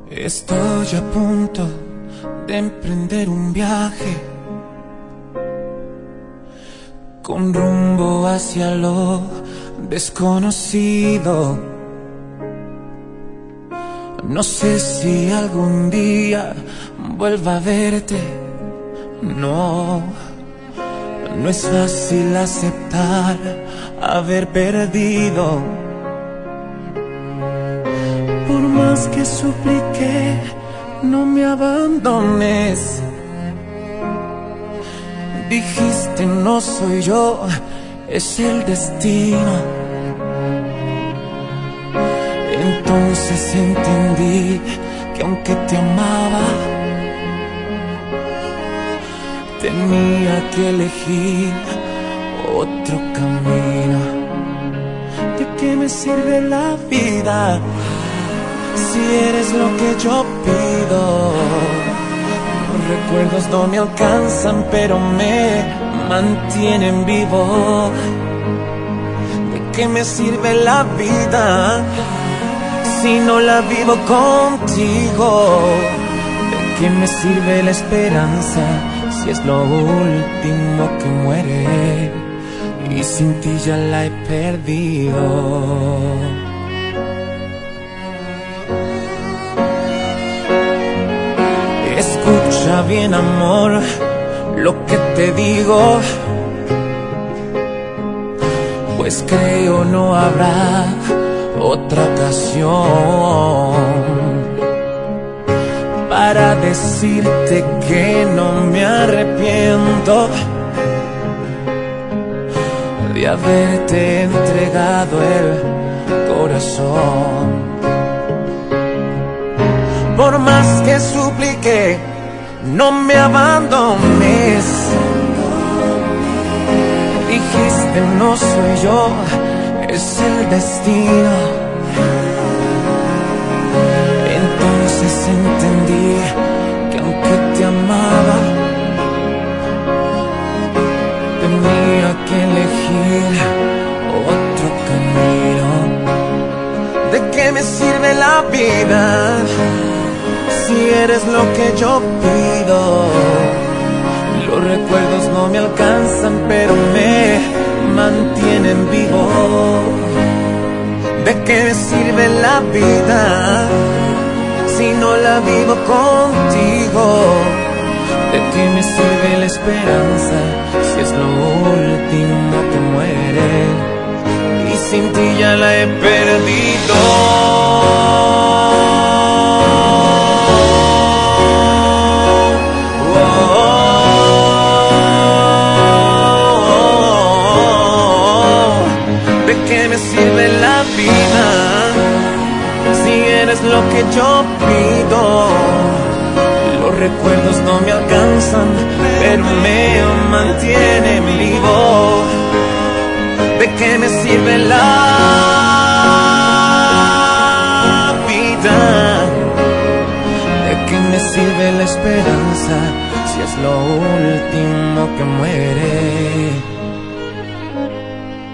Estoy a punto de emprender un viaje con rumbo hacia lo desconocido. No sé si algún día vuelva a verte. No es fácil aceptar haber perdido. Por más que supliqué, no me abandones. Dijiste no soy yo, es el destino. Entonces entendí que aunque te amaba, tenía que elegir otro camino. ¿De qué me sirve la vida si eres lo que yo pido? Los recuerdos no me alcanzan, pero me mantienen vivo. ¿De qué me sirve la vida si no la vivo contigo? ¿De qué me sirve la esperanza si es lo último que muere y sin ti ya la he perdido? Escucha bien, amor, lo que te digo, pues creo no habrá otra ocasión para decirte que no me arrepiento de haberte entregado el corazón. Por más que supliqué, no me abandones. Dijiste no soy yo, es el destino. Entonces entendí que aunque te amaba, tenía que elegir otro camino. ¿De qué me sirve la vida si eres lo que yo pido? Los recuerdos no me alcanzan, pero me mantienen vivo. ¿De qué me sirve la vida si no la vivo contigo? ¿De qué me sirve la esperanza si es lo último que muere y sin ti ya la he perdido? ¿De qué me sirve la vida si eres lo que yo pido? Los recuerdos no me alcanzan, pero me mantienen vivo. ¿De qué me sirve la vida? ¿De qué me sirve la esperanza si es lo último que muere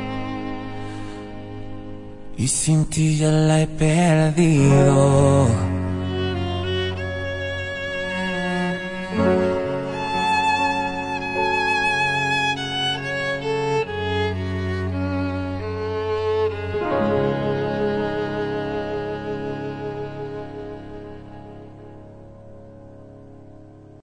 y sin ti ya la he perdido?